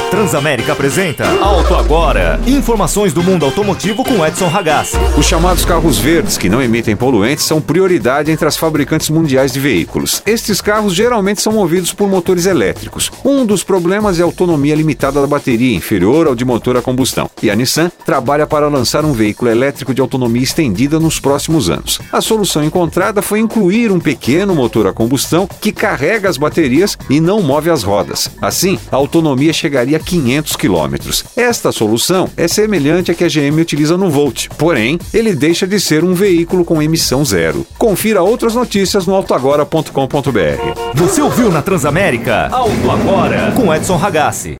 Transamérica apresenta Auto Agora. Informações do mundo automotivo com Edson Ragazzi. Os chamados carros verdes, que não emitem poluentes, são prioridade entre as fabricantes mundiais de veículos. Estes carros geralmente são movidos por motores elétricos. Um dos problemas é a autonomia limitada da bateria, inferior ao de motor a combustão. E a Nissan trabalha para lançar um veículo elétrico de autonomia estendida nos próximos anos. A solução encontrada foi incluir um pequeno motor a combustão que carrega as baterias e não move as rodas. Assim, a autonomia chegaria a 500 km. Esta solução é semelhante à que a GM utiliza no Volt, porém, ele deixa de ser um veículo com emissão zero. Confira outras notícias no autoagora.com.br. Você ouviu na Transamérica? Auto Agora com Edson Ragazzi.